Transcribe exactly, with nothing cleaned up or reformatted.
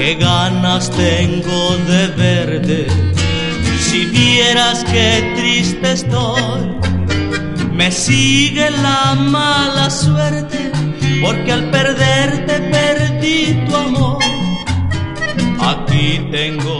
qué ganas tengo de verte. Si vieras qué triste estoy, me sigue la mala suerte, porque al perderte perdí tu amor. Aquí tengo